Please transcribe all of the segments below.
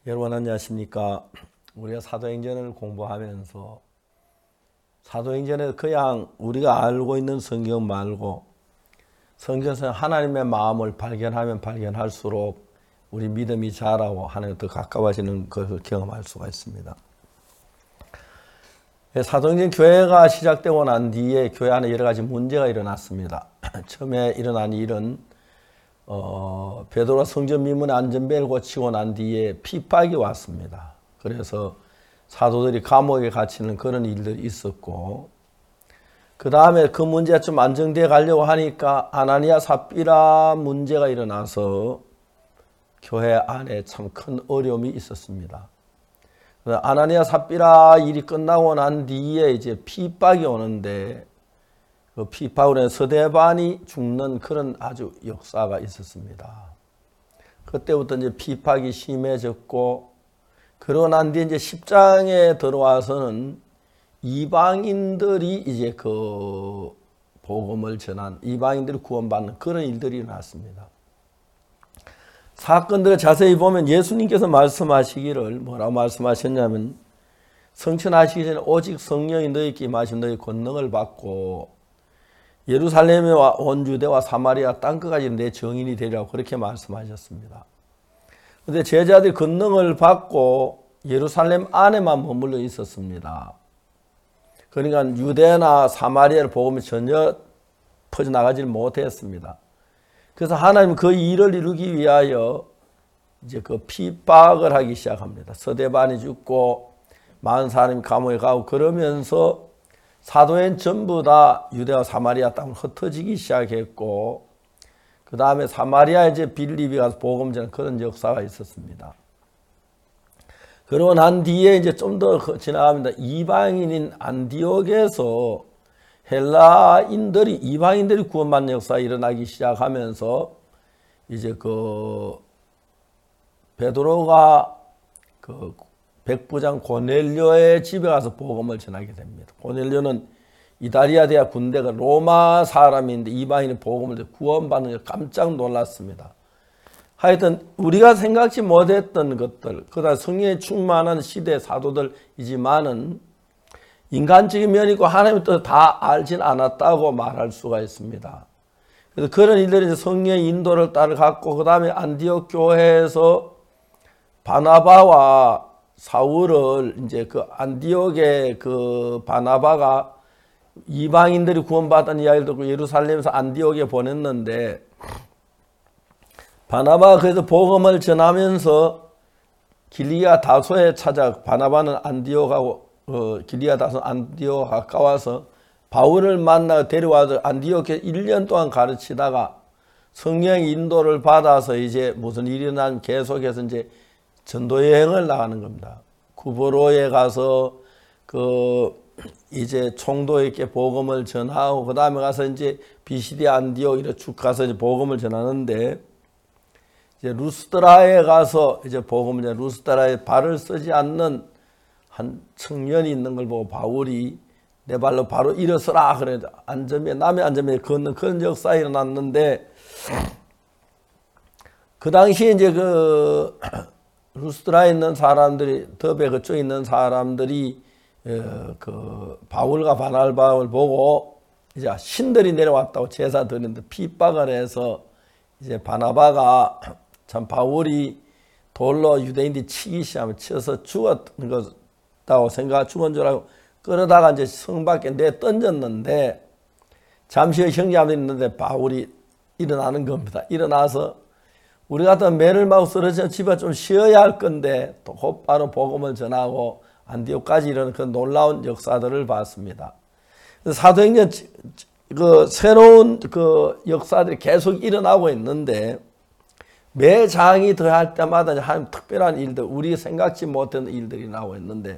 여러분 안녕하십니까? 우리가 사도행전을 공부하면서 사도행전에 그냥 우리가 알고 있는 성경 말고 성경에서 하나님의 마음을 발견하면 발견할수록 우리 믿음이 자라고 하나님 더 가까워지는 것을 경험할 수가 있습니다. 사도행전 교회가 시작되고 난 뒤에 교회 안에 여러 가지 문제가 일어났습니다. 처음에 일어난 일은 베드로가 성전 미문의 안전벨을 고치고 난 뒤에 핍박이 왔습니다. 그래서 사도들이 감옥에 갇히는 그런 일들이 있었고, 그 다음에 그 문제가 좀 안정되어 가려고 하니까 아나니아 삽비라 문제가 일어나서 교회 안에 참 큰 어려움이 있었습니다. 아나니아 삽비라 일이 끝나고 난 뒤에 이제 핍박이 오는데, 그 핍박으로 서대반이 죽는 그런 아주 역사가 있었습니다. 그때부터 이제 핍박이 심해졌고, 그러고 난 뒤에 이제 10장에 들어와서는 이방인들이 이제 그 복음을 전한, 이방인들이 구원받는 그런 일들이 일어났습니다. 사건들을 자세히 보면 예수님께서 말씀하시기를 뭐라고 말씀하셨냐면, 성천하시기 전에 오직 성령이 너희에게 임하신 너희 권능을 받고 예루살렘에 온 유대와 사마리아 땅끝까지 내 증인이 되리라고 그렇게 말씀하셨습니다. 그런데 제자들이 권능을 받고 예루살렘 안에만 머물러 있었습니다. 그러니까 유대나 사마리아를 복음이 전혀 퍼져나가지 못했습니다. 그래서 하나님 그 일을 이루기 위하여 이제 그 핍박을 하기 시작합니다. 서대반이 죽고 많은 사람이 감옥에 가고 그러면서 사도행 전부 다 유대와 사마리아 땅으로 흩어지기 시작했고, 그 다음에 사마리아에 이제 빌립이 가서 복음 전하는 그런 역사가 있었습니다. 그러고 난 뒤에 이제 좀 더 지나갑니다. 이방인인 안디옥에서 헬라인들이, 이방인들이 구원받는 역사가 일어나기 시작하면서 이제 그 베드로가 그 백부장 고넬료의 집에 가서 복음을 전하게 됩니다. 고넬료는 이다리아 대학 군대가 로마 사람인데 이방인의 복음을 구원받는 게 깜짝 놀랐습니다. 하여튼 우리가 생각지 못했던 것들, 그다음 성령에 충만한 시대 사도들이지만은 인간적인 면이 있고 하나님의 뜻을 다 알진 않았다고 말할 수가 있습니다. 그래서 그런 일들이 이제 성령의 인도를 따라갔고, 그 다음에 안디옥 교회에서 바나바와 사울을 이제 그 안디옥의 그 바나바가 이방인들이 구원받은 이야기를 듣고 예루살렘에서 안디옥에 보냈는데, 바나바가 그래서 복음을 전하면서 길리아 다소에 찾아, 바나바는 안디옥하고 길리아 다소 안디옥 가까워서 바울을 만나 데려와서 안디옥에 1년 동안 가르치다가 성령의 인도를 받아서 이제 무슨 일이 일어나면 계속해서 이제 전도 여행을 나가는 겁니다. 구브로에 가서 이제 총독에게 복음을 전하고, 그 다음에 가서 이제 비시디 안디옥 이렇게 쭉 가서 이제 복음을 전하는데, 이제 루스드라에 가서 이제 복음을 전해, 루스드라에 발을 쓰지 않는 한 청년이 있는 걸 보고 바울이 내 발로 바로 일어서라 그래, 안전에, 남의 안전에 걷는 그런 역사가 일어났는데, 그 당시에 이제 그 루스드라에 있는 사람들이, 더베 그쪽에 있는 사람들이 그 바울과 바나바를 보고 이제 신들이 내려왔다고 제사 드리는데 핍박을 해서 이제 바나바가 참 바울이 돌로 유대인들이 치기 시작하면 쳐서 죽었던 것다고 생각, 죽은 줄 알고 끌어다가 이제 성 밖에 내 던졌는데, 잠시 후에 형제들이 있는데 바울이 일어나는 겁니다. 일어나서 우리 같은 매를 마고 쓰러져 집에 좀 쉬어야 할 건데 또 곧바로 복음을 전하고 안디옥까지 이르는 그 놀라운 역사들을 봤습니다. 사도행전 그 새로운 그 역사들이 계속 일어나고 있는데, 매 장이 더할 때마다 하나님 특별한 일들, 우리 생각지 못한 일들이 나오고 있는데,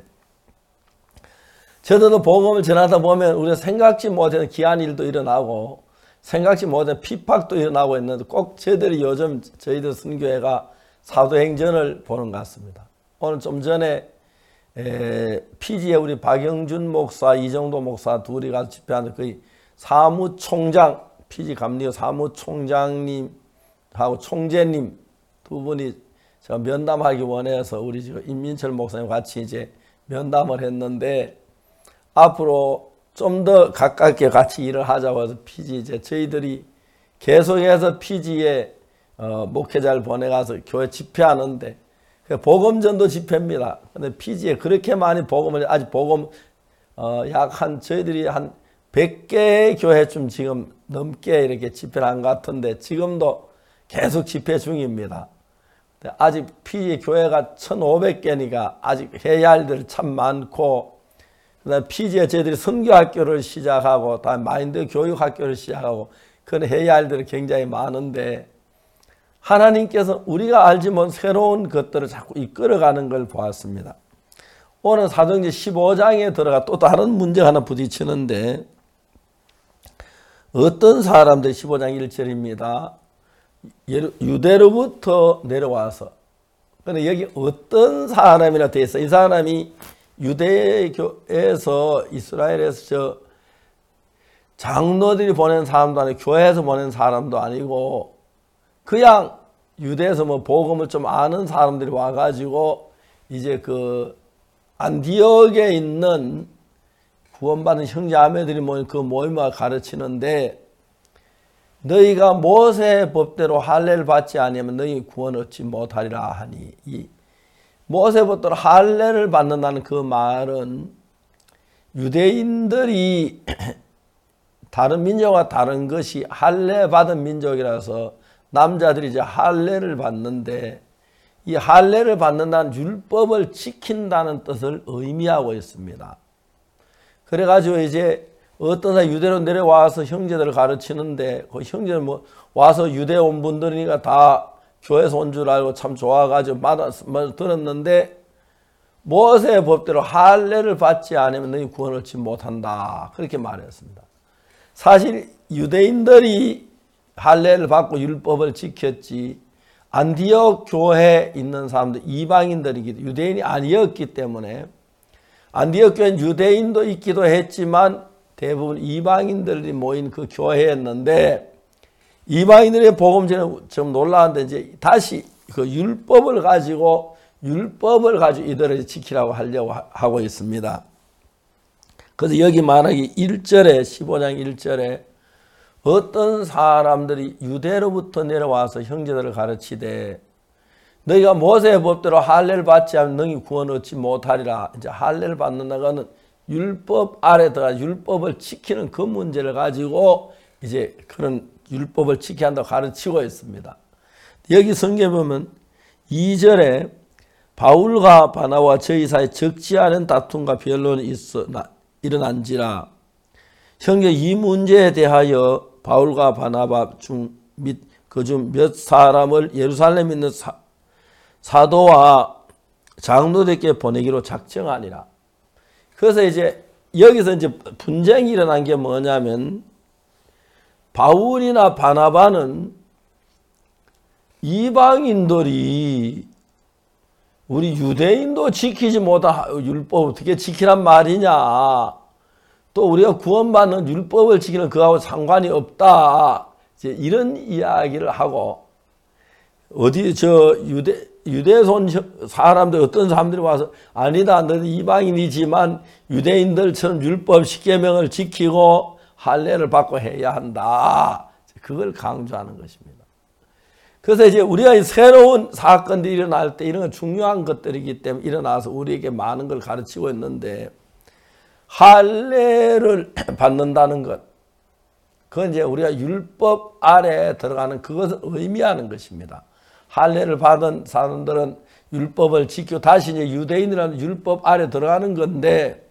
저도 복음을 전하다 보면 우리가 생각지 못한 귀한 일도 일어나고 생각지 못한 핍박도 일어나고 있는데, 꼭 저희들이 요즘 저희들 선교회가 사도행전을 보는 것 같습니다. 오늘 좀 전에 피지에 우리 박영준 목사, 이정도 목사 둘이 가서 집회하는데 거의 사무총장, 피지 감리교 사무총장님하고 총재님 두 분이 제가 면담하기 원해서 우리 지금 임민철 목사님 같이 이제 면담을 했는데 앞으로 좀 더 가깝게 같이 일을 하자고 해서 피지 이제 저희들이 계속해서 피지에 목회자를 보내가서 교회 집회하는데 복음전도 집회입니다. 근데 피지에 그렇게 많이 복음을 아직 복음 약 한 저희들이 한 100개의 교회쯤 지금 넘게 이렇게 집회를 한 것 같은데 지금도 계속 집회 중입니다. 아직 피지 교회가 1,500개니까 아직 해야 할 일들이 참 많고 그다음 피지에 저희들이 선교학교를 시작하고 다음 마인드 교육학교를 시작하고 그런 해야 할 일들이 굉장히 많은데 하나님께서 우리가 알지 못한 새로운 것들을 자꾸 이끌어가는 걸 보았습니다. 오늘 사도행전 15장에 들어가 또 다른 문제가 하나 부딪히는데 어떤 사람들 15장 1절입니다. 유대로부터 내려와서 근데 여기 어떤 사람이라 되어 있어. 이 사람이 유대교에서 이스라엘에서 저 장로들이 보낸 사람도 아니고 교회에서 보낸 사람도 아니고 그냥 유대에서 뭐 복음을 좀 아는 사람들이 와가지고 이제 그 안디옥에 있는 구원받은 형제자매들이 모인 그 모임을 가르치는데 너희가 모세의 법대로 할례를 받지 아니하면 너희 구원 얻지 못하리라 하니 이 모세의 법대로 할례를 받는다는 그 말은 유대인들이 다른 민족과 다른 것이 할례 받은 민족이라서 남자들이 이제 할례를 받는데 이 할례를 받는다는 율법을 지킨다는 뜻을 의미하고 있습니다. 그래가지고 이제 어떤 사람 유대로 내려와서 형제들을 가르치는데 그 형제들 뭐 와서 유대 온 분들이니까 다 교회에서 온 줄 알고 참 좋아가지고 들었는데 모세의 법대로 할례를 받지 않으면 너희 구원을 얻지 못한다 그렇게 말했습니다. 사실 유대인들이 할례를 받고 율법을 지켰지 안디옥 교회에 있는 사람들 이방인들이기 유대인이 아니었기 때문에 안디옥 교회는 유대인도 있기도 했지만 대부분 이방인들이 모인 그 교회였는데 이방인들의 복음전에 좀 놀라운데 이제 다시 그 율법을 가지고 이들을 지키라고 하려고 하고 있습니다. 그래서 여기 말하기 1절에 15장 1절에 어떤 사람들이 유대로부터 내려와서 형제들을 가르치되 너희가 모세의 법대로 할례를 받지 않으면 너희 구원 얻지 못하리라. 이제 할례를 받는다고는 율법 아래 들어가 율법을 지키는 그 문제를 가지고 이제 그런 율법을 지켜야 한다고 가르치고 있습니다. 여기 성경에 보면 2절에 바울과 바나바와 저희 사이에 적지 않은 다툼과 변론이 일어난지라 형제 이 문제에 대하여 바울과 바나바 중 및 그 중 몇 사람을 예루살렘에 있는 사도와 장로들께 보내기로 작정하니라. 그래서 이제 여기서 이제 분쟁이 일어난 게 뭐냐면 바울이나 바나바는 이방인들이 우리 유대인도 지키지 못한 율법 어떻게 지키란 말이냐. 또 우리가 구원받는 율법을 지키는 그하고 상관이 없다. 이제 이런 이야기를 하고 어디 저 유대에서 온 사람들 어떤 사람들이 와서 아니다 너는 이방인이지만 유대인들처럼 율법 십계명을 지키고 할례를 받고 해야 한다. 그걸 강조하는 것입니다. 그래서 이제 우리가 새로운 사건들이 일어날 때 이런 건 중요한 것들이기 때문에 일어나서 우리에게 많은 걸 가르치고 있는데 할례를 받는다는 것 그건 이제 우리가 율법 아래에 들어가는 그것을 의미하는 것입니다. 할례를 받은 사람들은 율법을 지키고 다시 이제 유대인이라는 율법 아래 들어가는 건데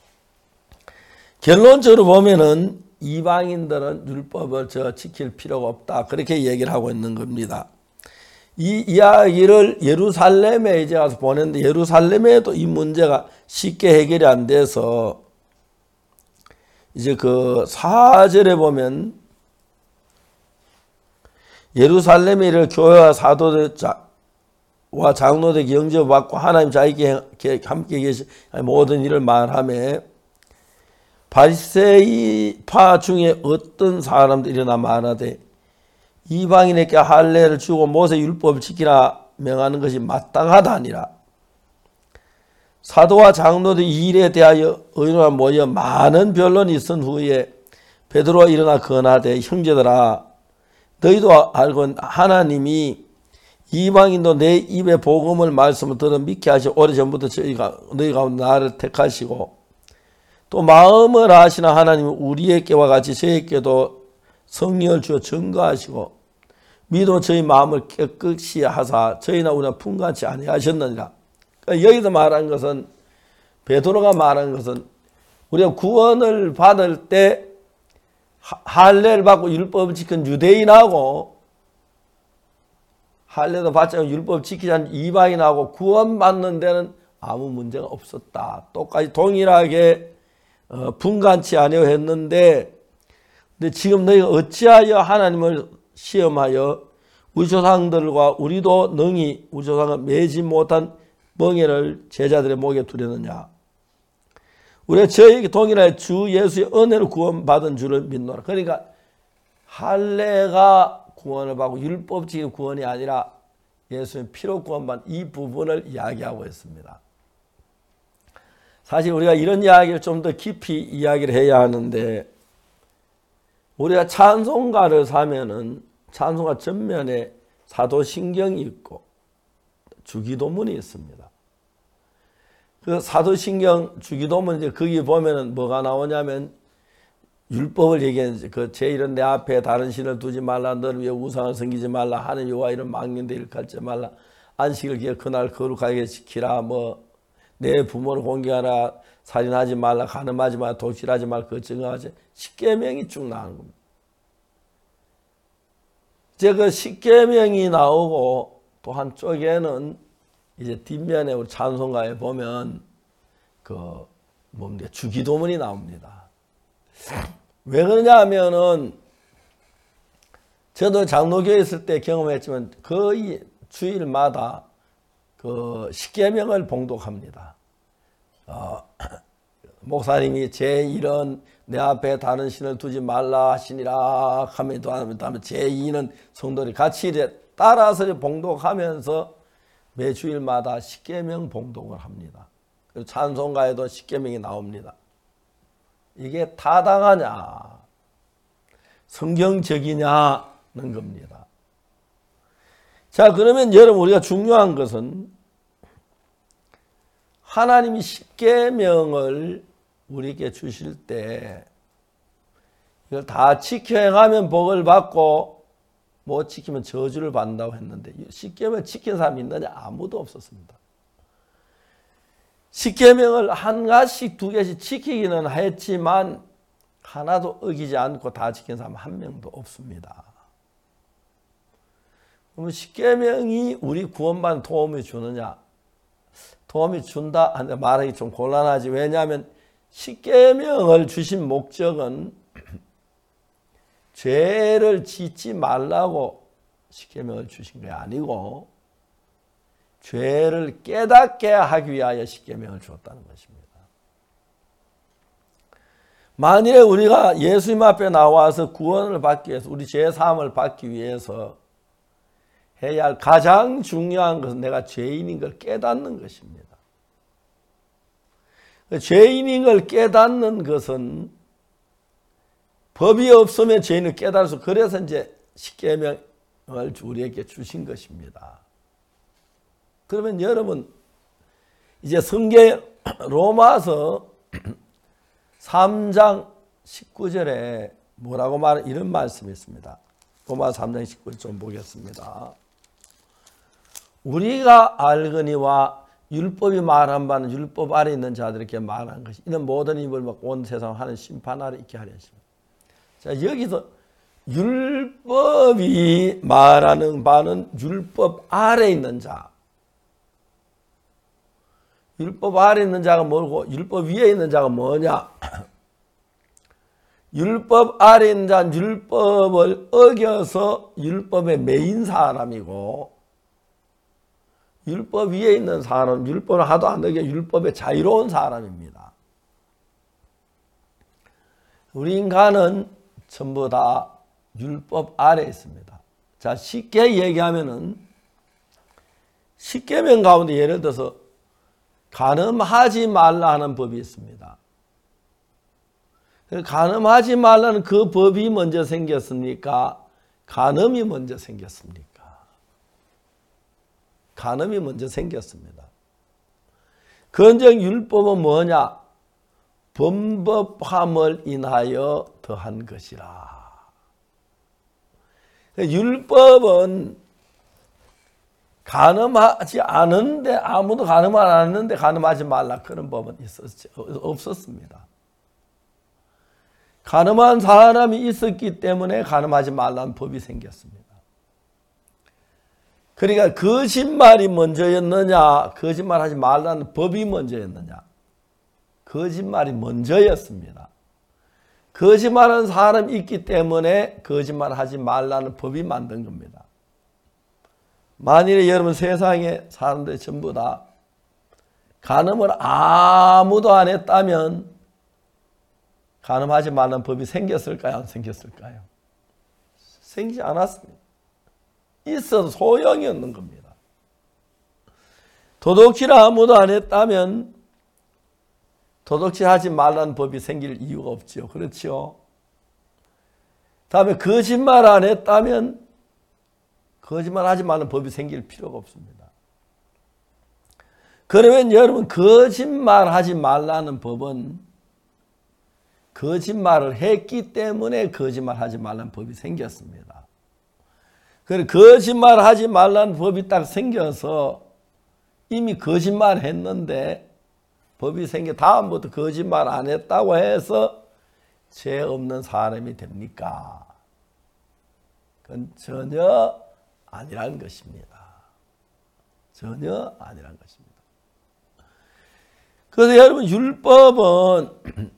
결론적으로 보면은 이방인들은 율법을 지킬 필요가 없다. 그렇게 얘기를 하고 있는 겁니다. 이 이야기를 예루살렘에 이제 가서 보냈는데 예루살렘에도 이 문제가 쉽게 해결이 안 돼서 이제 그 4절에 보면 예루살렘에 이를 교회와 사도들과 장로들에게 영접받고 하나님 자기께 함께 계신 모든 일을 말하며 바리새이파 중에 어떤 사람들이 일어나 말하되 이방인에게 할례를 주고 모세 율법을 지키라 명하는 것이 마땅하다 아니라. 사도와 장로들이 이 일에 대하여 의논하 모여 많은 변론이 있은 후에 베드로가 일어나 건하되 형제들아 너희도 알고 하나님이 이방인도 내 입에 복음을 말씀을 들어 믿게 하시고 오래전부터 너희 가운데 나를 택하시고 또 마음을 아시는 하나님은 우리에게와 같이 저에게도 성령을 주어 증거하시고 믿어 저희 마음을 깨끗이 하사 저희나 우리나 분간치 아니하셨느니라. 그러니까 여기서 말한 것은 베드로가 말한 것은 우리가 구원을 받을 때 할례를 받고 율법을 지킨 유대인하고 할례도 받지 않고 율법 지키지 않은 이방인하고 구원받는 데는 아무 문제가 없었다. 똑같이 동일하게 분간치 아니했는데 근데 지금 너희가 어찌하여 하나님을 시험하여 우리 조상들과 우리도 능히 우리 조상을 매지 못한 멍에를 제자들의 목에 두려느냐. 우리가 저에게 동일하여 주 예수의 은혜로 구원받은 줄을 믿노라. 그러니까 할례가 구원을 받고 율법적인 구원이 아니라 예수의 피로 구원받은 이 부분을 이야기하고 있습니다. 사실 우리가 이런 이야기를 좀 더 깊이 이야기를 해야 하는데 우리가 찬송가를 사면은 찬송가 전면에 사도신경이 있고 주기도문이 있습니다. 그 사도신경 주기도문 이제 거기 보면은 뭐가 나오냐면 율법을 얘기하는 그 제1은 내 앞에 다른 신을 두지 말라 너를 위해 우상을 섬기지 말라 하는 여호와 이름 망령되 일컬지 말라 안식을 기해 그날 거룩하게 지키라 뭐 내 부모를 공경하라 살인하지 말라 간음하지 말라 도질하지 말라 그 증거하지 10계명이 쭉 나오는 겁니다. 이제 그 10계명이 나오고 또 한쪽에는 이제 뒷면에 우리 찬송가에 보면 그 뭡니까 주기도문이 나옵니다. 왜 그러냐 하면은 저도 장로교에 있을 때 경험했지만 거의 주일마다 그 10계명을 봉독합니다. 목사님이 제1은 내 앞에 다른 신을 두지 말라 하시니라 하면 다음에 제2는 성도들이 같이 따라서 봉독하면서 매 주일마다 10계명 봉독을 합니다. 그리고 찬송가에도 10계명이 나옵니다. 이게 타당하냐 성경적이냐는 겁니다. 자 그러면 여러분 우리가 중요한 것은 하나님이 10계명을 우리에게 주실 때 이걸 다 지켜 행하면 복을 받고 못 지키면 저주를 받는다고 했는데 10계명을 지킨 사람이 있느냐? 아무도 없었습니다. 10계명을 한 가지씩 두 개씩 지키기는 했지만 하나도 어기지 않고 다 지킨 사람 한 명도 없습니다. 그러면 10계명이 우리 구원받는 도움이 주느냐? 도움이 준다? 말하기 좀 곤란하지. 왜냐하면 10계명을 주신 목적은 죄를 짓지 말라고 10계명을 주신 게 아니고 죄를 깨닫게 하기 위하여 10계명을 주었다는 것입니다. 만일에 우리가 예수님 앞에 나와서 구원을 받기 위해서 우리 죄사함을 받기 위해서 해야 할 가장 중요한 것은 내가 죄인인 걸 깨닫는 것입니다. 죄인인 걸 깨닫는 것은 법이 없으면 죄인을 깨달을 수 그래서 이제 10계명을 우리에게 주신 것입니다. 그러면 여러분 이제 성경 로마서 3장 19절에 뭐라고 말하는 이런 말씀이 있습니다. 로마서 3장 19절 좀 보겠습니다. 우리가 알거니와 율법이 말한 바는 율법 아래 있는 자들에게 말한 것이 이는 모든 입을 먹고 온 세상 하는 심판 아래 있게 하려 하십니다. 자 여기서 율법이 말하는 바는 율법 아래 있는 자. 율법 아래 있는 자가 뭐고 율법 위에 있는 자가 뭐냐? 율법 아래 있는 자는 율법을 어겨서 율법에 매인 사람이고 율법 위에 있는 사람은 율법을 하도 안 어겨 율법에 자유로운 사람입니다. 우리 인간은 전부 다 율법 아래에 있습니다. 자 쉽게 얘기하면은 십계명 가운데 예를 들어서 간음하지 말라 하는 법이 있습니다. 간음하지 말라는 그 법이 먼저 생겼습니까? 간음이 먼저 생겼습니까? 간음이 먼저 생겼습니다. 건정 율법은 뭐냐? 범법함을 인하여 더한 것이라. 율법은 간음하지 않은데, 아무도 간음을 안 했는데 간음하지 말라 그런 법은 없었습니다. 간음한 사람이 있었기 때문에 간음하지 말라는 법이 생겼습니다. 그러니까 거짓말이 먼저였느냐, 거짓말하지 말라는 법이 먼저였느냐? 거짓말이 먼저였습니다. 거짓말하는 사람이 있기 때문에 거짓말하지 말라는 법이 만든 겁니다. 만일에 여러분 세상에 사람들이 전부 다 간음을 아무도 안 했다면 간음하지 말라는 법이 생겼을까요? 안 생겼을까요? 생기지 않았습니다. 있어도 소용이 없는 겁니다. 도둑질 아무도 안 했다면 도둑질하지 말라는 법이 생길 이유가 없죠. 그렇죠? 다음에 거짓말 안 했다면 거짓말하지 말라는 법이 생길 필요가 없습니다. 그러면 여러분 거짓말하지 말라는 법은 거짓말을 했기 때문에 거짓말하지 말라는 법이 생겼습니다. 그래서 거짓말하지 말라는 법이 딱 생겨서 이미 거짓말했는데 법이 생겨 다음부터 거짓말 안 했다고 해서 죄 없는 사람이 됩니까? 그건 전혀 아니라는 것입니다. 전혀 아니라는 것입니다. 그래서 여러분 율법은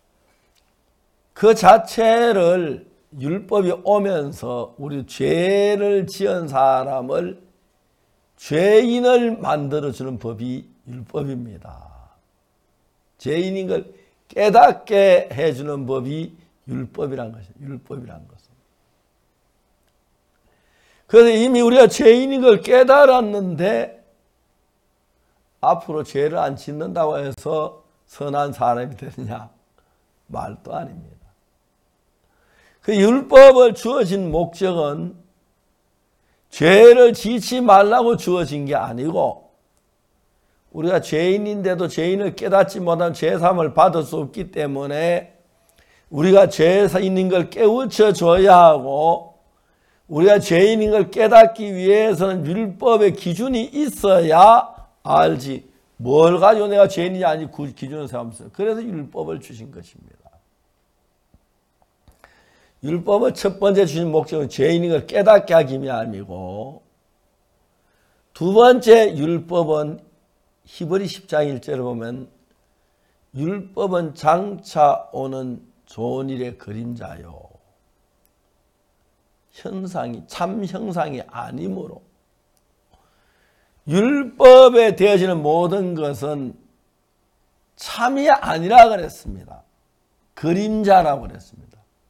그 자체를 율법이 오면서 우리 죄를 지은 사람을 죄인을 만들어주는 법이 율법입니다. 죄인인 걸 깨닫게 해주는 법이 율법이란 것이에요. 율법이란 것은. 그래서 이미 우리가 죄인인 걸 깨달았는데 앞으로 죄를 안 짓는다고 해서 선한 사람이 되느냐? 말도 아닙니다. 그 율법을 주어진 목적은 죄를 짓지 말라고 주어진 게 아니고 우리가 죄인인데도 죄인을 깨닫지 못한 죄사함을 받을 수 없기 때문에 우리가 죄인인 걸 깨우쳐 줘야 하고 우리가 죄인인 걸 깨닫기 위해서는 율법의 기준이 있어야 알지 뭘 가지고 내가 죄인이냐 아니 기준을 세우면서 그래서 율법을 주신 것입니다. 율법을 첫 번째 주신 목적은 죄인인 걸 깨닫게 하기 위함이고 두 번째 율법은 히브리 10장 1절을 보면 율법은 장차 오는 좋은 일의 그림자요. 형상이 참 형상이 아니므로 율법에 되어지는 모든 것은 참이 아니라 그랬습니다. 그림자라고 그랬습니다.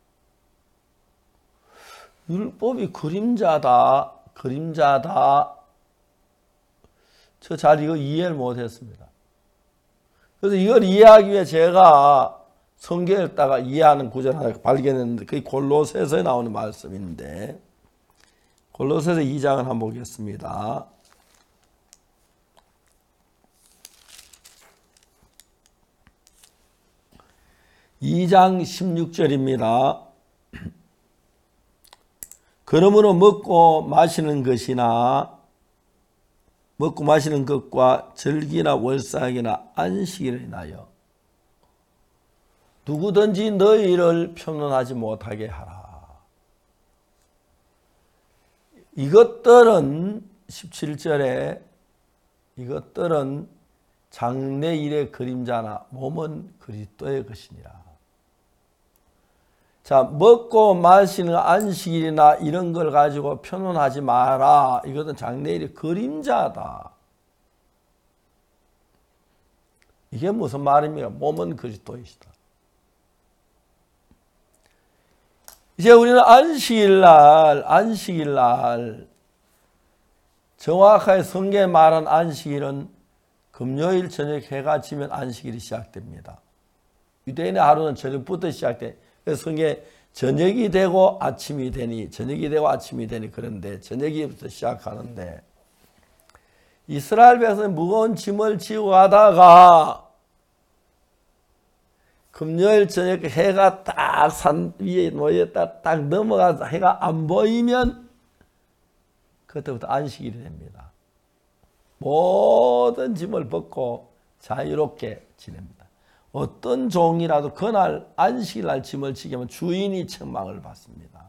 율법이 그림자다. 저 잘 이거 이해를 못했습니다. 그래서 이걸 이해하기 위해 제가 성경을 읽다가 이해하는 구절 하나 발견했는데 그게 골로새서에 나오는 말씀인데 골로새서 2장을 한번 보겠습니다. 2장 16절입니다. 그러므로 먹고 마시는 것과 절기나 월삭이나 안식일을 인하여 누구든지 너희를 편론하지 못하게 하라. 이것들은 17절에 이것들은 장래일의 그림자나 몸은 그리스도의 것이니라. 자, 먹고 마시는 안식일이나 이런 걸 가지고 편론하지 마라. 이것은 장래일의 그림자다. 이게 무슨 말입니까? 몸은 그리스도이시다. 이제 우리는 안식일날 정확하게 성경에 말한 안식일은 금요일 저녁 해가 지면 안식일이 시작됩니다. 유대인의 하루는 저녁부터 시작돼. 그래서 성경에 저녁이 되고 아침이 되니, 저녁이 되고 아침이 되니, 그런데 저녁이부터 시작하는데, 이스라엘 백성이 무거운 짐을 지고 가다가 금요일 저녁 해가 딱 산 위에 놓였다 딱 넘어가서 해가 안 보이면 그때부터 안식일이 됩니다. 모든 짐을 벗고 자유롭게 지냅니다. 어떤 종이라도 그날 안식일날 짐을 지게 하면 주인이 책망을 받습니다.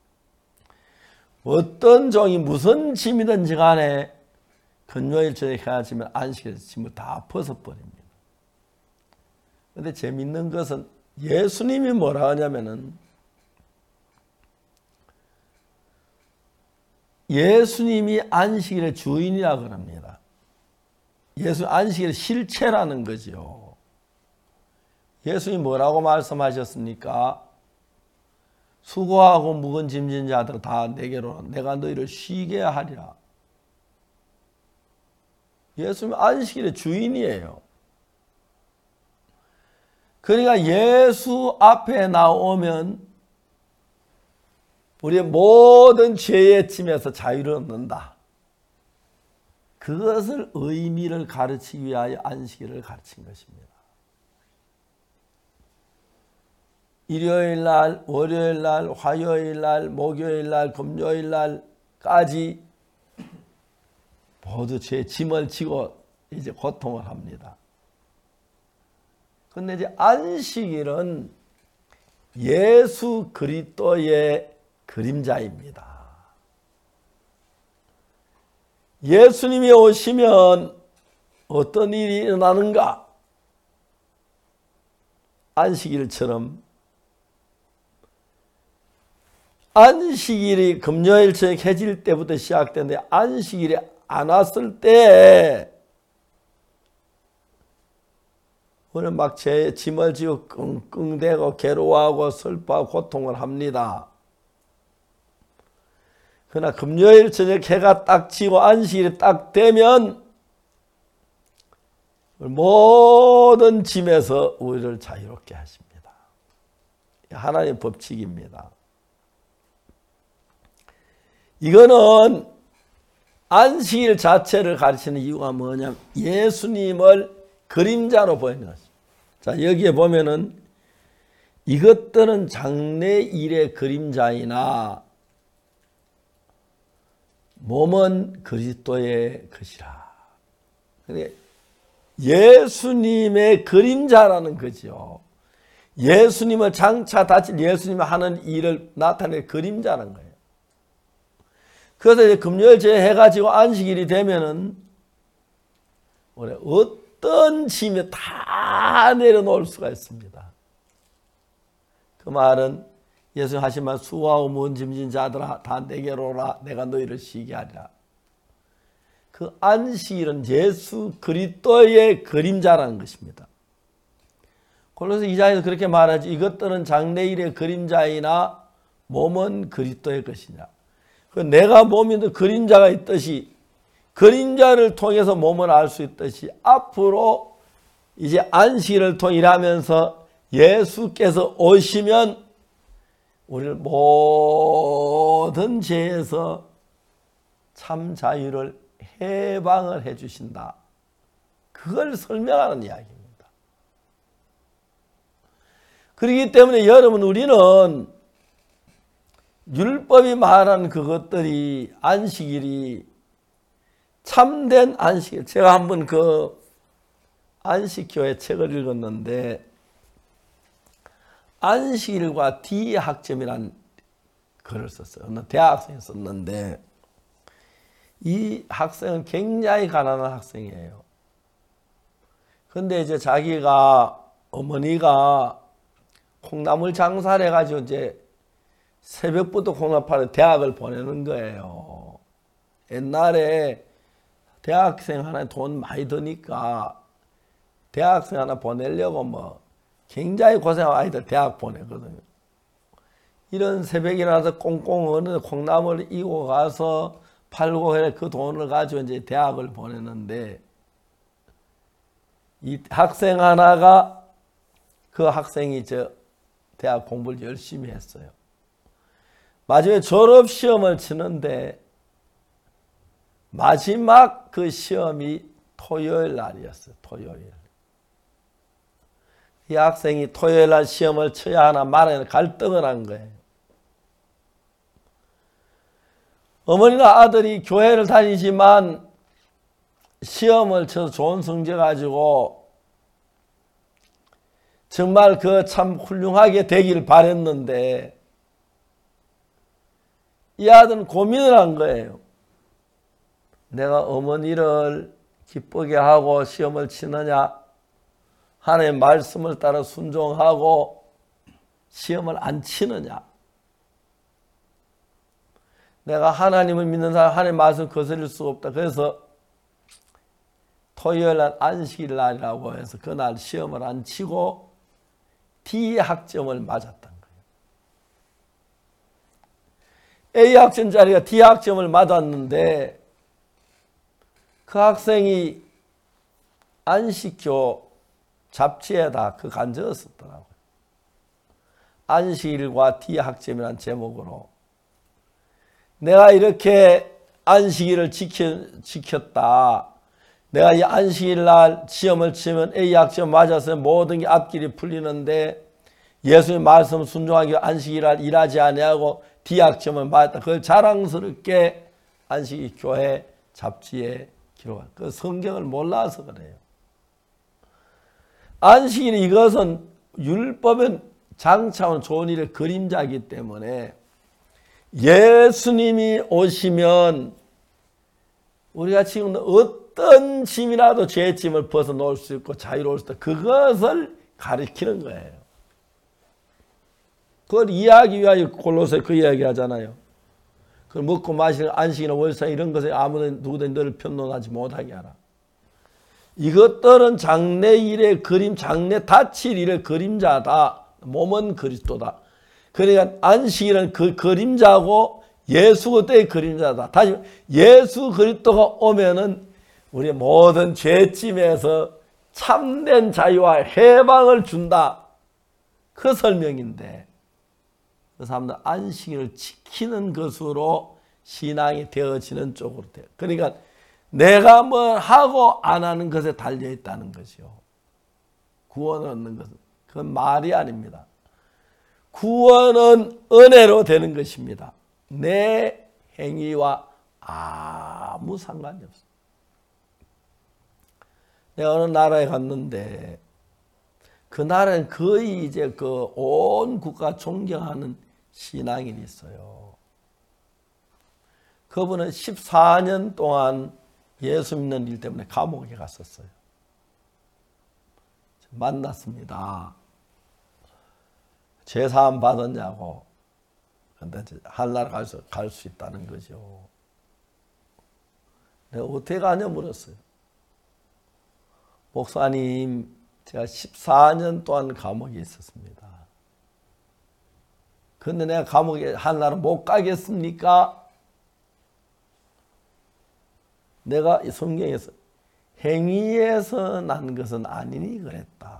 어떤 종이 무슨 짐이든지 간에 금요일 저녁 해가 지면 안식일에서 짐을 다 벗어버립니다. 그런데 재밌는 것은 예수님이 뭐라 하냐면은, 예수님이 안식일의 주인이라 그럽니다. 예수 안식일의 실체라는 거죠. 예수님이 뭐라고 말씀하셨습니까? 수고하고 무거운 짐진 자들 다 내게로 내가 너희를 쉬게 하리라. 예수님은 안식일의 주인이에요. 그러니까 예수 앞에 나오면 우리의 모든 죄의 짐에서 자유를 얻는다. 그것을 의미를 가르치기 위하여 안식일을 가르친 것입니다. 일요일날, 월요일날, 화요일날, 목요일날, 금요일날까지 모두 죄의 짐을 지고 이제 고통을 합니다. 그런데 이제 안식일은 예수 그리스도의 그림자입니다. 예수님이 오시면 어떤 일이 일어나는가? 안식일처럼 안식일이 금요일 저녁 해질 때부터 시작되는데 안식일이 안 왔을 때 우리는 막 제 짐을 지고 끙끙대고 괴로워하고 슬퍼하고 고통을 합니다. 그러나 금요일 저녁 해가 딱 지고 안식일이 딱 되면 모든 짐에서 우리를 자유롭게 하십니다. 하나님의 법칙입니다. 이거는 안식일 자체를 가르치는 이유가 뭐냐면 예수님을 그림자로 보이는 것입니다. 자, 여기에 보면은 이것들은 장래일의 그림자이나 몸은 그리스도의 것이라. 예수님의 그림자라는 거죠. 예수님을 장차 다칠 예수님이 하는 일을 나타내는 그림자라는 거예요. 그래서 이제 금요일 제 해가지고 안식일이 되면은 우리 어떤 짐이 다 내려놓을 수가 있습니다. 그 말은 예수님 하신 말 수고하고 무거운 짐진 자들아 다 내게로 오라 내가 너희를 쉬게 하리라. 그 안식일은 예수 그리스도의 그림자라는 것입니다. 골로새 2장에서 그렇게 말하지 이것들은 장래일의 그림자이나 몸은 그리스도의 것이냐. 내가 몸인데 그림자가 있듯이 그림자를 통해서 몸을 알 수 있듯이 앞으로 이제 안식일을 통해 일하면서 예수께서 오시면 우리를 모든 죄에서 참 자유를 해방을 해 주신다. 그걸 설명하는 이야기입니다. 그렇기 때문에 여러분 우리는 율법이 말하는 그것들이 안식일이 참된 안식일. 제가 한번 그 안식교회 책을 읽었는데 안식일과 D학점이라는 글을 썼어요. 어느 대학생이 썼는데 이 학생은 굉장히 가난한 학생이에요. 근데 이제 자기가 어머니가 콩나물 장사를 해가지고 이제 새벽부터 콩나물 팔아 대학을 보내는 거예요. 옛날에 대학생 하나 돈 많이 드니까 대학생 하나 보내려고 뭐 굉장히 고생하고 아이들 대학 보내거든요. 이런 새벽에 일어나서 꽁꽁 어느 콩나물 이고 가서 팔고 그 돈을 가지고 이제 대학을 보냈는데 이 학생 하나가 그 학생이 대학 공부를 열심히 했어요. 마지막에 졸업 시험을 치는데 마지막 그 시험이 토요일 날이었어요. 토요일. 이 학생이 토요일 날 시험을 쳐야 하나 말아야 갈등을 한 거예요. 어머니가 아들이 교회를 다니지만 시험을 쳐서 좋은 성적 가지고 정말 그 참 훌륭하게 되길 바랬는데 이 아들은 고민을 한 거예요. 내가 어머니를 기쁘게 하고 시험을 치느냐, 하나님의 말씀을 따라 순종하고 시험을 안 치느냐. 내가 하나님을 믿는 사람 하나님의 말씀을 거스릴 수가 없다. 그래서 토요일 날 안식일 날이라고 해서 그날 시험을 안 치고 D학점을 맞았던 거예요. A학점짜리가 D학점을 맞았는데 그 학생이 안식교 잡지에다 그 간적었었더라고요. 안식일과 D학점이라는 제목으로 내가 이렇게 안식일을 지켰다. 내가 이 안식일 날 시험을 치면 A학점 맞아서 모든 게 앞길이 풀리는데 예수님 말씀 순종하기 안식일 날 일하지 아니하고 D학점을 맞았다. 그걸 자랑스럽게 안식일 교회 잡지에 기록한. 그 성경을 몰라서 그래요. 안식일 이것은 율법은 장차원 좋은 일의 그림자이기 때문에 예수님이 오시면 우리가 지금 어떤 짐이라도 죄의 짐을 벗어놓을 수 있고 자유로울 수 있다. 그것을 가리키는 거예요. 그걸 이해하기 위하여 골로새 그 이야기 하잖아요. 그 먹고 마시는 안식이나 월사 이런 것에 아무든 누구든 너를 편론하지 못하게 하라. 이것들은 장래일의 그림, 장래 다칠 일의 그림자다. 몸은 그리스도다. 그러니까 안식일은 그 그림자고 예수 그때의 그림자다. 다시 예수 그리스도가 오면은 우리 모든 죄짐에서 참된 자유와 해방을 준다. 그 설명인데 그 사람들 안식일을 지키는 것으로 신앙이 되어지는 쪽으로 돼요. 그러니까 내가 뭘 하고 안 하는 것에 달려 있다는 것이요. 구원을 얻는 것은 그건 말이 아닙니다. 구원은 은혜로 되는 것입니다. 내 행위와 아무 상관이 없어요. 내가 어느 나라에 갔는데 그 나라는 거의 이제 그 온 국가 존경하는 신앙인이 있어요. 그분은 14년 동안 예수 믿는 일 때문에 감옥에 갔었어요. 만났습니다. 죄사함 받았냐고. 근데 한나라 갈 수 있다는 거죠. 내가 어떻게 가냐 물었어요. 목사님, 제가 14년 동안 감옥에 있었습니다. 그런데 내가 감옥에 한나라 못 가겠습니까? 내가 이 성경에서 행위에서 난 것은 아니니 그랬다.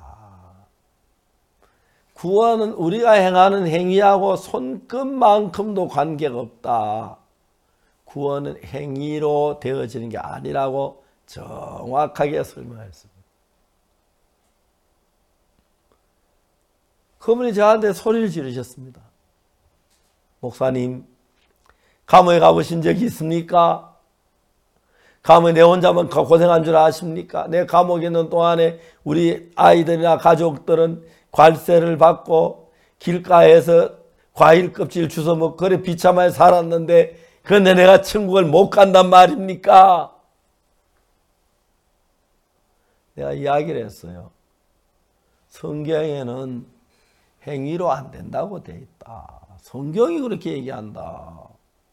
구원은 우리가 행하는 행위하고 손끝만큼도 관계가 없다. 구원은 행위로 되어지는 게 아니라고 정확하게 설명했습니다. 그분이 저한테 소리를 지르셨습니다. 목사님, 감옥에 가보신 적이 있습니까? 감옥에 내 혼자만 고생한 줄 아십니까? 내 감옥에 있는 동안에 우리 아이들이나 가족들은 관세를 받고 길가에서 과일 껍질 주워 먹고 그래 비참하게 살았는데 그런데 내가 천국을 못 간단 말입니까? 내가 이야기를 했어요. 성경에는 행위로 안 된다고 돼 있다. 성경이 그렇게 얘기한다.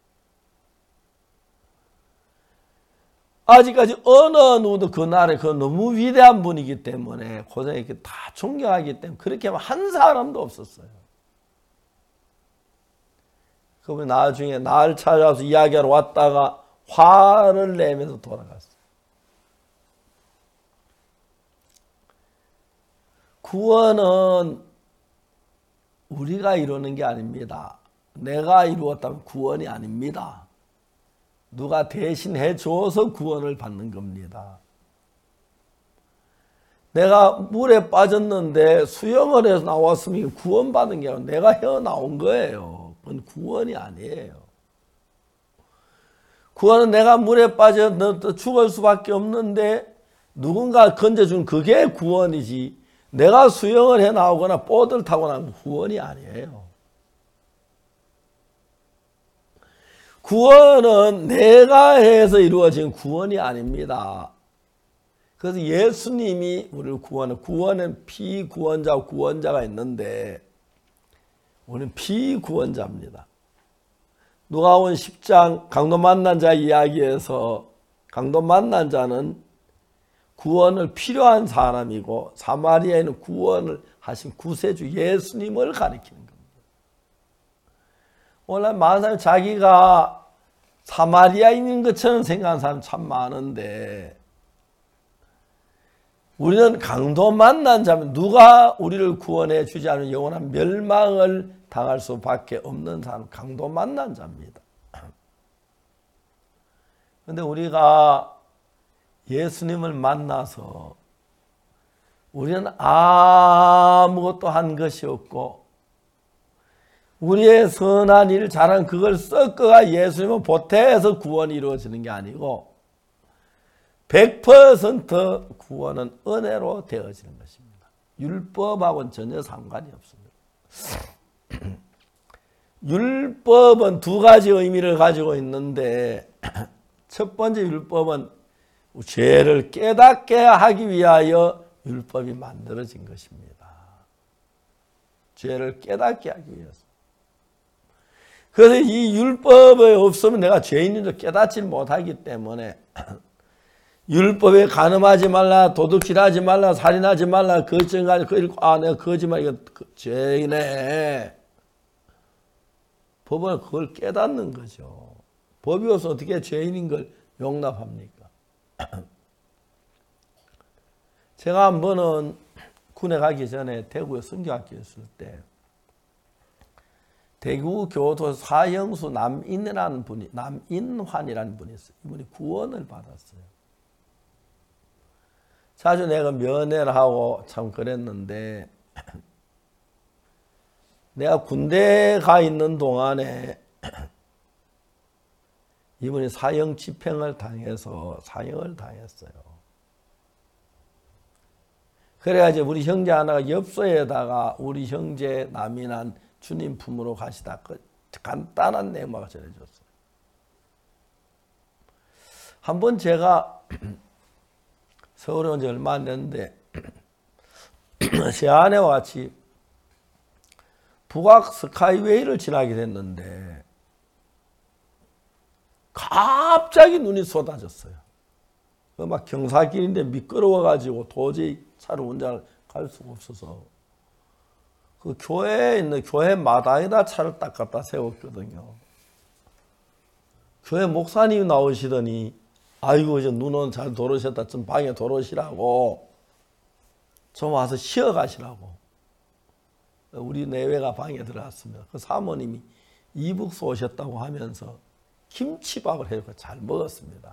아직까지 어느 누구도 그 나라에 그 너무 위대한 분이기 때문에 고생이 다 존경하기 때문에 그렇게 하면 한 사람도 없었어요. 그분이 나중에 날 찾아와서 이야기하러 왔다가 화를 내면서 돌아갔어요. 구원은 우리가 이루는 게 아닙니다. 내가 이루었다면 구원이 아닙니다. 누가 대신 해줘서 구원을 받는 겁니다. 내가 물에 빠졌는데 수영을 해서 나왔으면 구원받은 게 아니라 내가 헤어나온 거예요. 그건 구원이 아니에요. 구원은 내가 물에 빠져 죽을 수밖에 없는데 누군가 건져준 그게 구원이지, 내가 수영을 해 나오거나 보드를 타고 나면 구원이 아니에요. 구원은 내가 해서 이루어진 구원이 아닙니다. 그래서 예수님이 우리를 구원은 피구원자, 구원자가 있는데 우리는 피구원자입니다. 누가복음 10장 강도 만난 자 이야기에서 강도 만난 자는 구원을 필요한 사람이고 사마리아에는 구원을 하신 구세주 예수님을 가리키는 겁니다. 오늘 많은 사람이 자기가 사마리아인인 것처럼 생각하는 사람 참 많은데, 우리는 강도 만난 자면 누가 우리를 구원해 주지 않으면 영원한 멸망을 당할 수밖에 없는 사람, 강도 만난 자입니다. 그런데 우리가 예수님을 만나서 우리는 아무것도 한 것이 없고 우리의 선한 일 잘한 그걸 섞어가 예수님을 보태서 구원이 이루어지는 게 아니고 100% 구원은 은혜로 되어지는 것입니다. 율법하고는 전혀 상관이 없습니다. 율법은 두 가지 의미를 가지고 있는데, 첫 번째 율법은 죄를 깨닫게 하기 위하여 율법이 만들어진 것입니다. 죄를 깨닫게 하기 위해서. 그래서 이 율법이 없으면 내가 죄인인 줄 깨닫지 못하기 때문에 율법에 간음하지 말라, 도둑질하지 말라, 살인하지 말라, 거짓말하지, 그 읽고 내가 거짓말, 이거 죄이네. 법은 그걸 깨닫는 거죠. 법이 없어 어떻게 죄인인 걸 용납합니까? 제가 한 번은 군에 가기 전에 대구에 선교학교에 있을 때 대구 교도 사형수 남인환이라는 분이 있어요. 이분이 구원을 받았어요. 자주 내가 면회를 하고 참 그랬는데, 내가 군대 가 있는 동안에 이분이 사형 집행을 당해서 사형을 당했어요. 그래가지고 우리 형제 하나가 엽서에다가 우리 형제 남인한 주님 품으로 가시다, 그 간단한 내용만 전해줬어요. 한번 제가 서울에 온 지 얼마 안 됐는데 제 아내와 같이 북악 스카이웨이를 지나게 됐는데 갑자기 눈이 쏟아졌어요. 막 경사길인데 미끄러워가지고 도저히 차를 운전을 갈 수가 없어서 그 교회에 있는 교회 마당에다 차를 딱 갖다 세웠거든요. 교회 목사님이 나오시더니 아이고 이제 눈은 잘 들어오셨다, 좀 방에 들어오시라고, 좀 와서 쉬어 가시라고. 우리 내외가 방에 들어갔습니다. 그 사모님이 이북서 오셨다고 하면서 김치밥을 해서 잘 먹었습니다.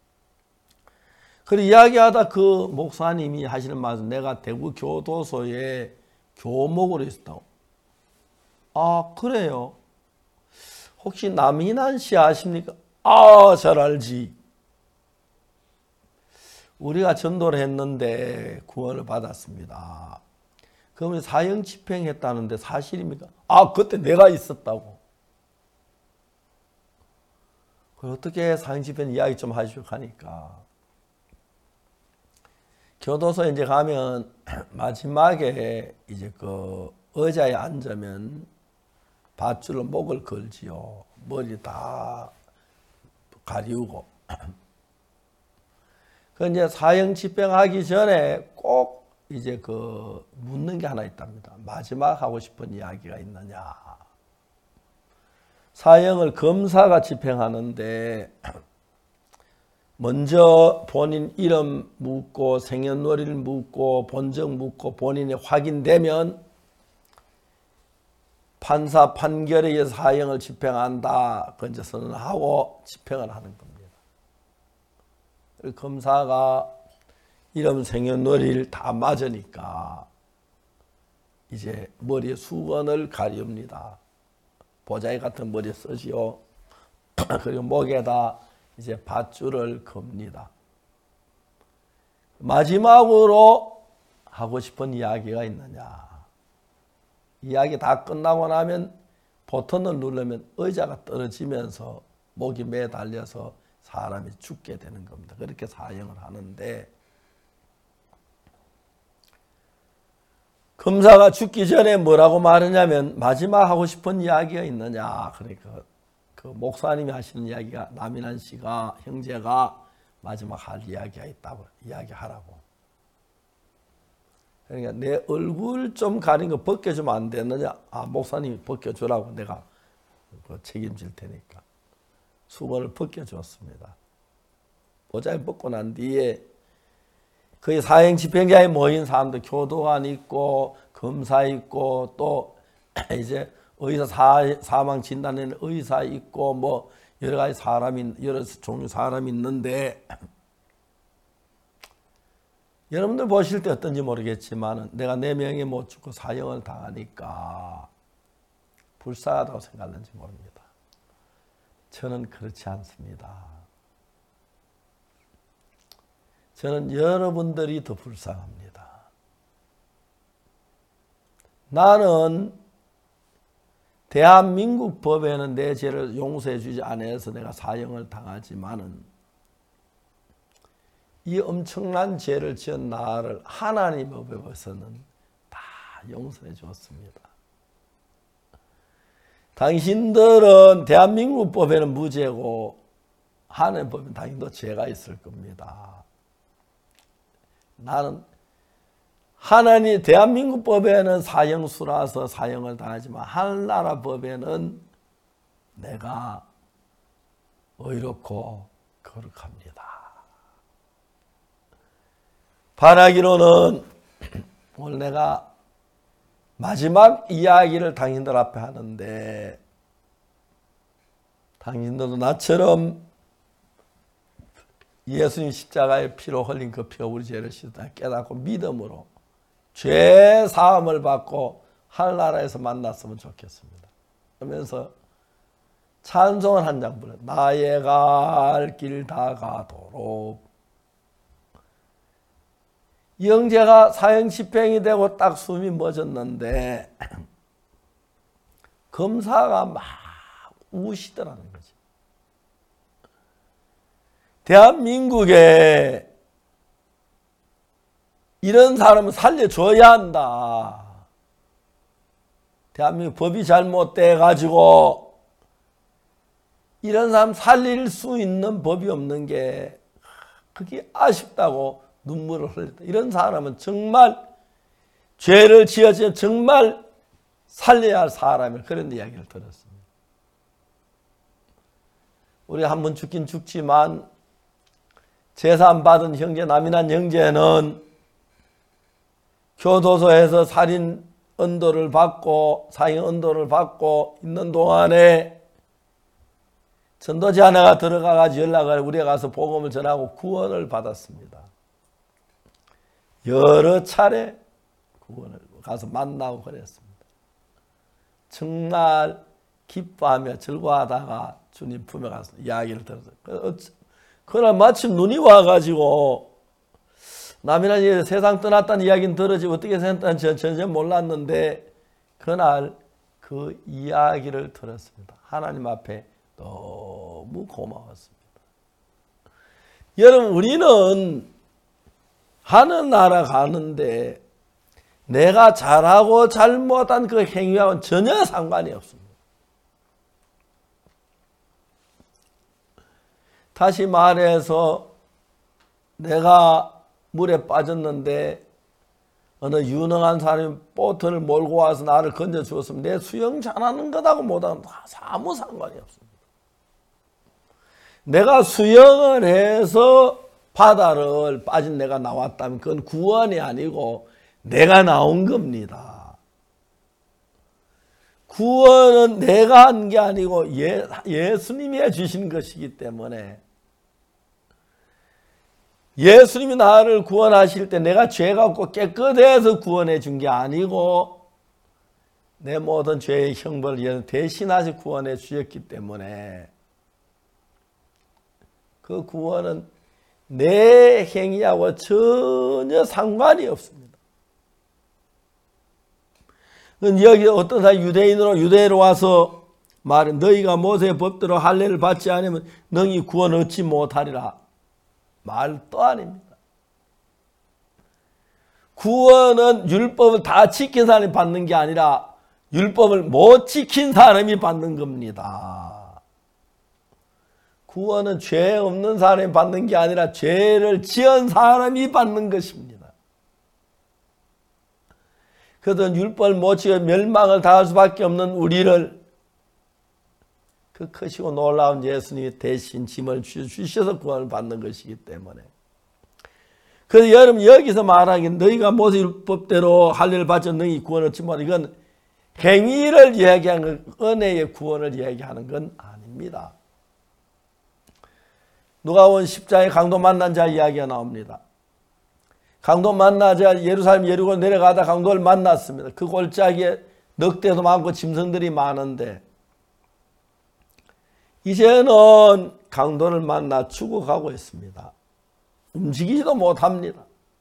그리고 이야기하다 그 목사님이 하시는 말씀, 내가 대구 교도소에 교목으로 있었다고. 아, 그래요? 혹시 남인환 씨 아십니까? 아, 잘 알지. 우리가 전도를 했는데 구원을 받았습니다. 그러면 사형 집행했다는데 사실입니까? 아, 그때 내가 있었다고. 어떻게 사형 집행 이야기 좀 하시오 하니까, 교도소에 이제 가면 마지막에 이제 그 의자에 앉으면 밧줄로 목을 걸지요. 머리 다 가리우고. 그 이제 사형 집행하기 전에 꼭 이제 그 묻는 게 하나 있답니다. 마지막 하고 싶은 이야기가 있느냐. 사형을 검사가 집행하는데 먼저 본인 이름 묻고 생년월일 묻고 본적 묻고 본인이 확인되면 판사 판결에 의해서 사형을 집행한다. 그 이제 선언하고 집행을 하는 겁니다. 검사가 이름 생년월일 다 맞으니까 이제 머리에 수건을 가리웁니다. 보자기 같은 머리에 쓰지요. 그리고 목에다 이제 밧줄을 겁니다. 마지막으로 하고 싶은 이야기가 있느냐. 이야기 다 끝나고 나면 버튼을 누르면 의자가 떨어지면서 목이 매달려서 사람이 죽게 되는 겁니다. 그렇게 사형을 하는데 검사가 죽기 전에 뭐라고 말하냐면 마지막 하고 싶은 이야기가 있느냐. 그러니까 그 목사님이 하시는 이야기가 남인환 씨가 형제가 마지막 할 이야기가 있다고 이야기하라고. 그러니까 내 얼굴 좀 가린 거 벗겨주면 안 되느냐. 아, 목사님이 벗겨주라고 내가 책임질 테니까. 수건을 벗겨줬습니다. 모자를 벗고 난 뒤에 거의 사형 집행자에 모인 사람들, 교도관 있고 검사 있고 또 이제 의사 사망 진단에는 의사 있고 뭐 여러 가지 사람이 여러 종류 사람이 있는데 여러분들 보실 때 어떤지 모르겠지만 내가 4명이 못 죽고 사형을 당하니까 불쌍하다고 생각하는지 모릅니다. 저는 그렇지 않습니다. 저는 여러분들이 더 불쌍합니다. 나는 대한민국 법에는 내 죄를 용서해 주지 않아서 내가 사형을 당하지만은 이 엄청난 죄를 지은 나를 하나님의 법에서는 다 용서해 주었습니다. 당신들은 대한민국 법에는 무죄고 하나님 법에는 당신도 죄가 있을 겁니다. 나는 하나님 대한민국 법에는 사형수라서 사형을 당하지만 하늘나라 법에는 내가 의롭고 거룩합니다. 바라기로는 오늘 내가 마지막 이야기를 당신들 앞에 하는데 당신들도 나처럼 예수님 십자가의 피로 흘린 그 피가 우리 죄를 씻었다 깨닫고 믿음으로 죄 사함을 받고 하늘나라에서 만났으면 좋겠습니다. 그러면서 찬송을 한 장 불러요. 나의 갈 길 다 가도록. 이 형제가 사형 집행이 되고 딱 숨이 멎었는데 검사가 막 우시더라는 거지. 대한민국에 이런 사람은 살려줘야 한다. 대한민국 법이 잘못돼 가지고 이런 사람 살릴 수 있는 법이 없는 게 그게 아쉽다고 눈물을 흘렸다. 이런 사람은 정말 죄를 지었지만 정말 살려야 할 사람을 그런 이야기를 들었습니다. 우리가 한 번 죽긴 죽지만 재산 받은 형제 남인환 형제는 교도소에서 살인 언도를 받고 사형 언도를 받고 있는 동안에 전도지 하나가 들어가가지고 연락을 우리가 가서 복음을 전하고 구원을 받았습니다. 여러 차례 구원을 가서 만나고 그랬습니다. 정말 기뻐하며 즐거워하다가 주님 품에 가서 이야기를 들었어요. 그날 마침 눈이 와가지고 남인환이 세상 떠났다는 이야기는 들었지 어떻게 생각하는지 전혀 몰랐는데 그날 그 이야기를 들었습니다. 하나님 앞에 너무 고마웠습니다. 여러분 우리는 하늘나라 가는데 내가 잘하고 잘못한 그 행위와는 전혀 상관이 없습니다. 다시 말해서 내가 물에 빠졌는데 어느 유능한 사람이 보트를 몰고 와서 나를 건져 주었으면 내 수영 잘하는 것하고 못하는 거 아무 상관이 없습니다. 내가 수영을 해서 바다를 빠진 내가 나왔다면 그건 구원이 아니고 내가 나온 겁니다. 구원은 내가 한 게 아니고 예수님이 해주신 것이기 때문에 예수님이 나를 구원하실 때 내가 죄가 없고 깨끗해서 구원해 준 게 아니고 내 모든 죄의 형벌을 대신하시 구원해 주셨기 때문에 그 구원은 내 행위하고 전혀 상관이 없습니다. 여기 어떤 사람이 유대인으로 와서 말해 너희가 모세의 법대로 할례를 받지 않으면 너희 구원 얻지 못하리라. 말도 아닙니다. 구원은 율법을 다 지킨 사람이 받는 게 아니라 율법을 못 지킨 사람이 받는 겁니다. 구원은 죄 없는 사람이 받는 게 아니라 죄를 지은 사람이 받는 것입니다. 그래서 율법을 못 지켜 멸망을 당할 수밖에 없는 우리를 그 크시고 놀라운 예수님이 대신 짐을 주셔서 구원을 받는 것이기 때문에 그래서 여러분 여기서 말하기 너희가 모세 율법대로 할례를 받지 너희 구원을 얻지 못하리라. 이건 행위를 이야기하는 건 은혜의 구원을 이야기하는 건 아닙니다. 누가복음 10장에 강도 만난 자 이야기가 나옵니다. 강도 만나자 예루살렘 여리고 내려가다 강도를 만났습니다. 그 골짜기에 늑대도 많고 짐승들이 많은데 이제는 강도를 만나 죽어가고 있습니다. 움직이지도 못합니다.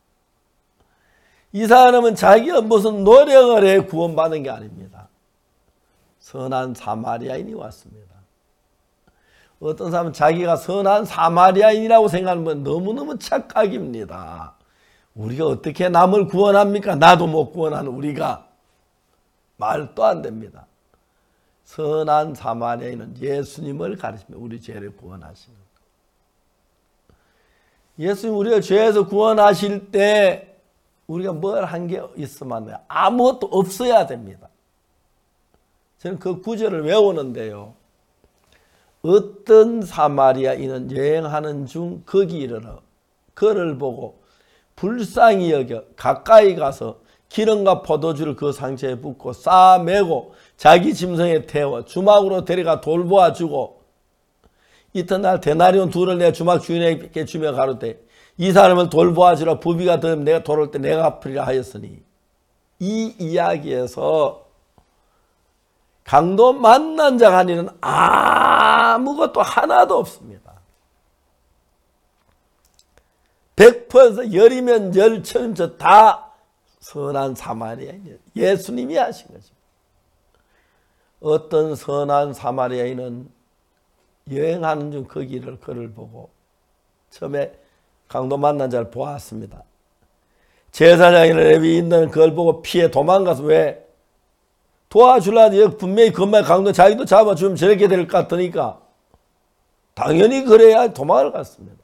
이 사람은 자기가 무슨 노력을 해 구원받은 게 아닙니다. 선한 사마리아인이 왔습니다. 어떤 사람은 자기가 선한 사마리아인이라고 생각하는 건 너무너무 착각입니다. 우리가 어떻게 남을 구원합니까? 나도 못 구원하는 우리가. 말도 안 됩니다. 선한 사마리아인은 예수님을 가르치며 우리 죄를 구원하시는 것. 예수님 우리가 죄에서 구원하실 때 우리가 뭘 한 게 있으면 안 돼요. 아무것도 없어야 됩니다. 저는 그 구절을 외우는데요. 어떤 사마리아인은 여행하는 중 거기 이르러 그를 보고 불쌍히 여겨 가까이 가서 기름과 포도주를 그 상처에 붓고 싸매고 자기 짐승에 태워 주막으로 데려가 돌보아주고 이튿날 데나리온 둘을 내 주막 주인에게 주며 가로되 이 사람을 돌보아주라 부비가 되면 내가 돌아올 때 내가 갚으리라 하였으니 이 이야기에서 강도 만난 자가 아니는 아무것도 하나도 없습니다. 100% 열이면 열처럼 다 선한 사마리아인이에요. 예수님이 하신 것입니다. 어떤 선한 사마리아인은 여행하는 중 그 길을 그를 보고 처음에 강도 만난 자를 보았습니다. 제사장이나 레위인들은 그걸 보고 피해 도망가서 왜? 도와주려고 분명히 그만 강도 자기도 잡아주면 저렇게 될 것 같으니까 당연히 그래야 도망을 갔습니다.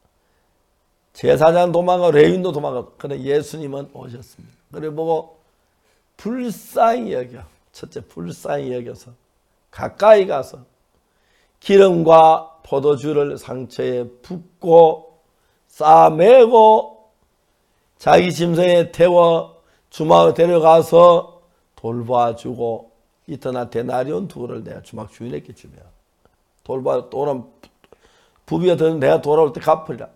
제사장 도망가고 레위인도 도망가고 그런데 예수님은 오셨습니다. 그래 보고 불쌍히 여겨 첫째 불쌍히 여겨서 가까이 가서 기름과 포도주를 상처에 붓고 싸매고 자기 짐승에 태워 주막으로 데려가서 돌봐주고 이튿날 데나리온 둘을 내가 주막 주인에게 주며 돌아오면 부비가 되는 내가 돌아올 때 갚으리라.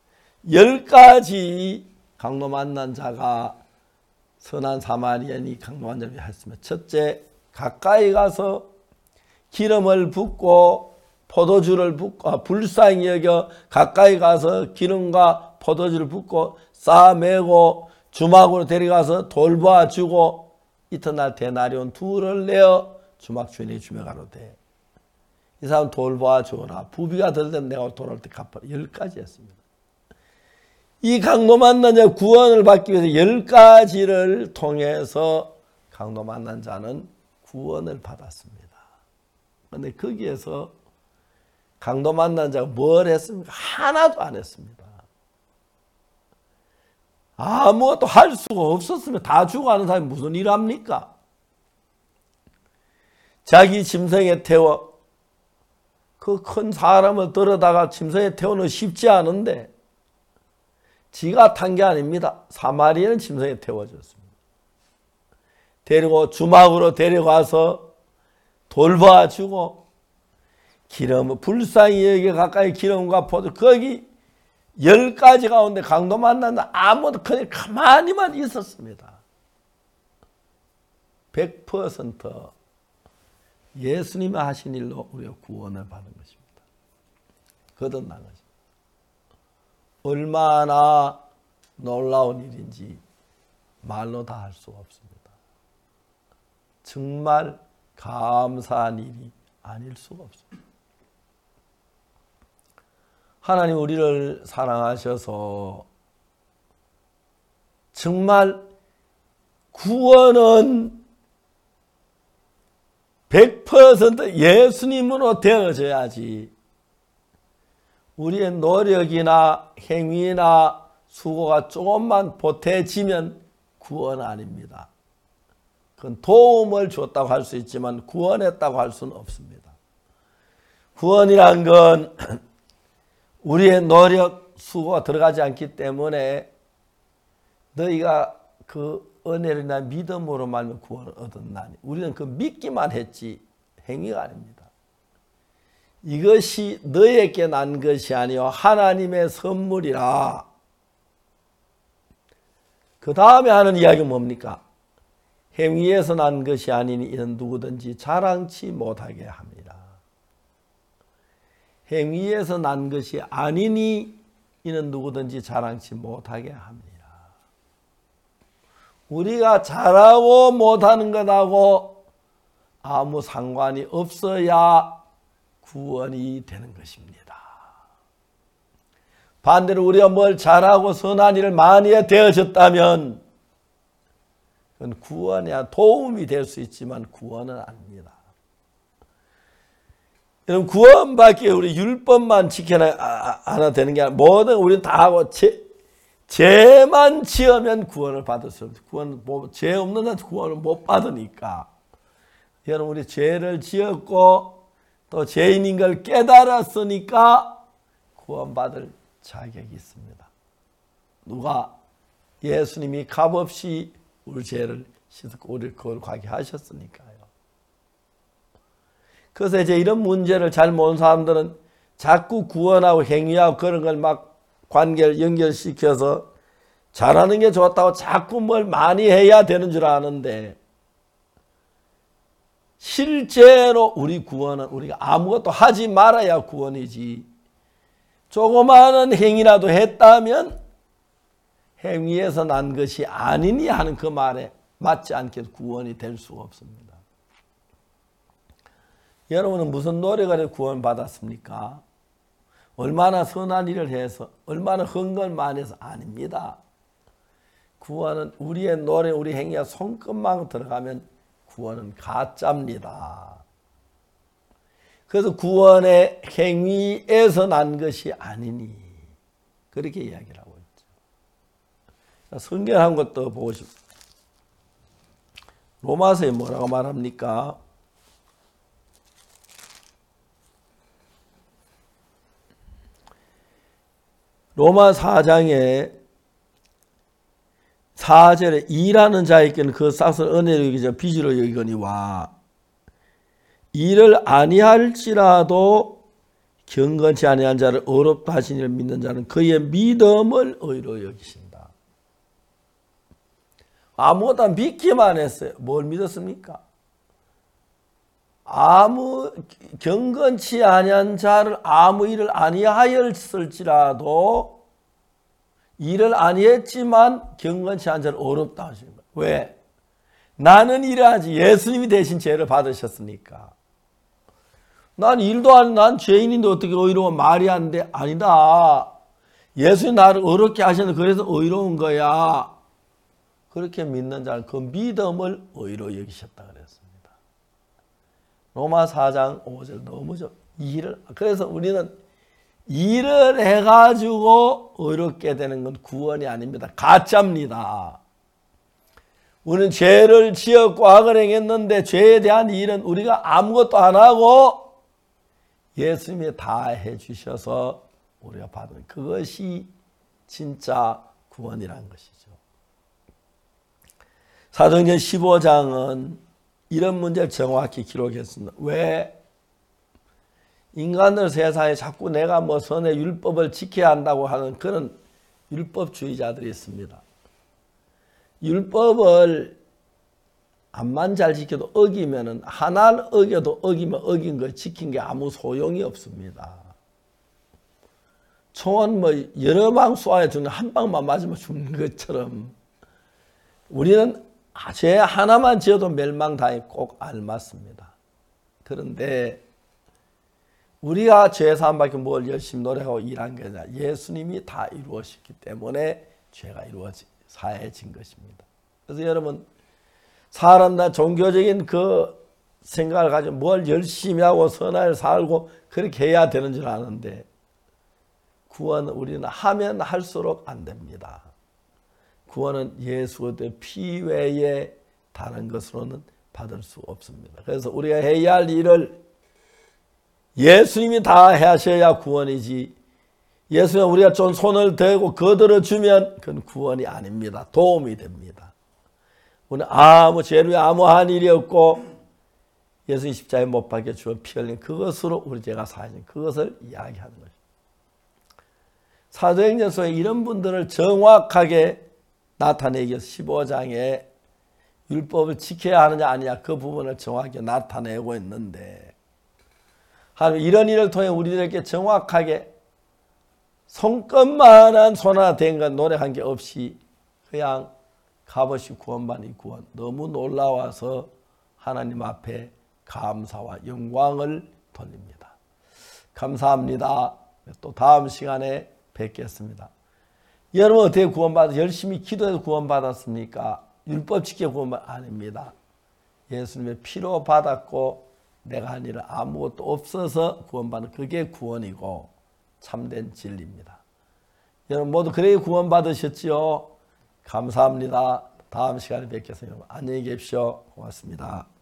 10가지 강도 만난 자가 선한 사마리아인이 강도 만난 자를 했으며 첫째 가까이 가서 기름을 붓고 포도주를 붓고 불쌍히 여겨 가까이 가서 기름과 포도주를 붓고 싸매고 주막으로 데려가서 돌봐주고 이튿날 데나리온 둘을 내어 주막 주인에게 주며 가로되 이 사람 돌봐주라 부비가 들든 내가 돌아올 때 갚아라. 10가지 했습니다. 이 강도 만난 자 구원을 받기 위해서 10가지를 통해서 강도 만난 자는 구원을 받았습니다. 그런데 거기에서 강도 만난 자가 뭘 했습니까? 하나도 안 했습니다. 아무것도 할 수가 없었으면 다 죽어가는 사람이 무슨 일을 합니까? 자기 짐승에 태워 그 큰 사람을 들어다가 짐승에 태우는 쉽지 않은데 지가 탄 게 아닙니다. 사마리아는 짐승에 태워졌습니다. 데리고 주막으로 데려가서 돌봐주고 기름, 불쌍히 여기 가까이 기름과 포도, 거기 10가지 가운데 강도 만났는데 아무도 그냥 가만히만 있었습니다. 100% 예수님이 하신 일로 우리가 구원을 받은 것입니다. 거듭난 것입니다. 얼마나 놀라운 일인지 말로 다 할 수가 없습니다. 정말 감사한 일이 아닐 수가 없습니다. 하나님 우리를 사랑하셔서 정말 구원은 100% 예수님으로 되어져야지 우리의 노력이나 행위나 수고가 조금만 보태지면 구원 아닙니다. 그건 도움을 줬다고 할 수 있지만 구원했다고 할 수는 없습니다. 구원이란 건 우리의 노력, 수고가 들어가지 않기 때문에 너희가 그 은혜나 믿음으로 말면 구원을 얻었나니 우리는 그 믿기만 했지 행위가 아닙니다. 이것이 너에게 난 것이 아니요 하나님의 선물이라. 그 다음에 하는 이야기는 뭡니까? 행위에서 난 것이 아니니 이는 누구든지 자랑치 못하게 합니다. 행위에서 난 것이 아니니 이는 누구든지 자랑치 못하게 합니다. 우리가 잘하고 못하는 것하고 아무 상관이 없어야 구원이 되는 것입니다. 반대로 우리가 뭘 잘하고 선한 일을 많이 되어졌다면 그건 구원이야 도움이 될 수 있지만 구원은 아닙니다. 여러분 구원받기 우리 율법만 지켜야 되는 게 아니라 뭐든 우리는 다 하고 죄만 지으면 구원을 받을 수 없어요. 죄 없는 한 구원을 못 받으니까. 여러분 우리 죄를 지었고 또 죄인인 걸 깨달았으니까 구원받을 자격이 있습니다. 누가? 예수님이 값없이 우리 죄를 씻고 우리를 거룩하게 하셨으니까요. 그래서 이제 이런 문제를 잘 모르는 사람들은 자꾸 구원하고 행위하고 그런 걸 막 연결시켜서 잘하는 게 좋다고 자꾸 뭘 많이 해야 되는 줄 아는데 실제로 우리 구원은 우리가 아무것도 하지 말아야 구원이지 조그마한 행위라도 했다면 행위에서 난 것이 아니니 하는 그 말에 맞지 않게 구원이 될 수가 없습니다. 여러분은 무슨 노력을 해서 구원받았습니까? 얼마나 선한 일을 해서 얼마나 헌금을 많이 해서 아닙니다. 구원은 우리의 노래 우리 행위가 손끝만 들어가면 구원은 가짜입니다. 그래서 구원의 행위에서 난 것이 아니니 그렇게 이야기를 하고 있죠. 성경 한 것도 보고 싶습니다. 로마서에 뭐라고 말합니까? 로마 4장에 4절에 일하는 자에게는 그 싹을 은혜로 여기자 빚으로 여기거니와 일을 아니할지라도 경건치 아니한 자를 어렵다 하신 이를 믿는 자는 그의 믿음을 의로 여기신다. 아무것도 믿기만 했어요. 뭘 믿었습니까? 아무 경건치 아니한 자를 아무 일을 아니하였을지라도 일을 아니했지만 경건치 않은 자를 어렵다 하시는 거예요. 왜? 나는 일하지 예수님이 대신 죄를 받으셨으니까. 난 일도 아닌 난 죄인인데 어떻게 의로운 말이 안 돼? 아니다. 예수님 나를 어렵게 하셨는데 그래서 의로운 거야. 그렇게 믿는 자는 그 믿음을 의로 여기셨다 그랬습니다. 로마 4장 5절 너무 좋아. 그래서 우리는 일을 해가지고 의롭게 되는 건 구원이 아닙니다. 가짜입니다. 우리는 죄를 지었고 악을 행했는데 죄에 대한 일은 우리가 아무것도 안 하고 예수님이 다 해주셔서 우리가 받은 그것이 진짜 구원이라는 것이죠. 사도행전 15장은 이런 문제를 정확히 기록했습니다. 왜 인간들 세상에 자꾸 내가 뭐 선의 율법을 지켜야 한다고 하는 그런 율법주의자들이 있습니다. 율법을 암만 잘 지켜도 어기면은 하나를 어겨도 어기면 어긴 걸 지킨 게 아무 소용이 없습니다. 총은 뭐 여러 방 쏘아야 죽는 한 방만 맞으면 죽는 것처럼 우리는 죄 하나만 지어도 멸망당해 꼭 알맞습니다. 그런데 우리가 죄 사함밖에 뭘 열심히 노력하고 일한 게 아니라 예수님이 다 이루었기 때문에 죄가 사해진 것입니다. 그래서 여러분 사람다 종교적인 그 생각을 가지고 뭘 열심히 하고 선하게 살고 그렇게 해야 되는 줄 아는데 구원은 우리는 하면 할수록 안 됩니다. 구원은 예수 그리스도의 피 외에 다른 것으로는 받을 수 없습니다. 그래서 우리가 해야 할 일을 예수님이 다 하셔야 구원이지 예수님 우리가 좀 손을 대고 거들어주면 그건 구원이 아닙니다. 도움이 됩니다. 우리는 아무 죄로 아무한 일이 없고 예수님 십자가에 못 박혀 죽어 피 흘린 그것으로 우리 죄가 사해진 그것을 이야기하는 것입니다. 사도행전 속에 이런 분들을 정확하게 나타내기 위해서 15장에 율법을 지켜야 하느냐 아니냐 그 부분을 정확하게 나타내고 있는데 하나님 이런 일을 통해 우리들에게 정확하게 손끝만한 손 하나 된 건 노력한 게 없이 그냥 값없이 구원받는 구원 너무 놀라워서 하나님 앞에 감사와 영광을 돌립니다. 감사합니다. 또 다음 시간에 뵙겠습니다. 여러분 어떻게 구원받아 열심히 기도해서 구원받았습니까? 율법 지켜 구원받 아닙니다. 예수님의 피로 받았고 내가 한 일은 아무것도 없어서 구원받는 그게 구원이고 참된 진리입니다. 여러분 모두 그래 구원받으셨지요? 감사합니다. 다음 시간에 뵙겠습니다. 안녕히 계십시오. 고맙습니다.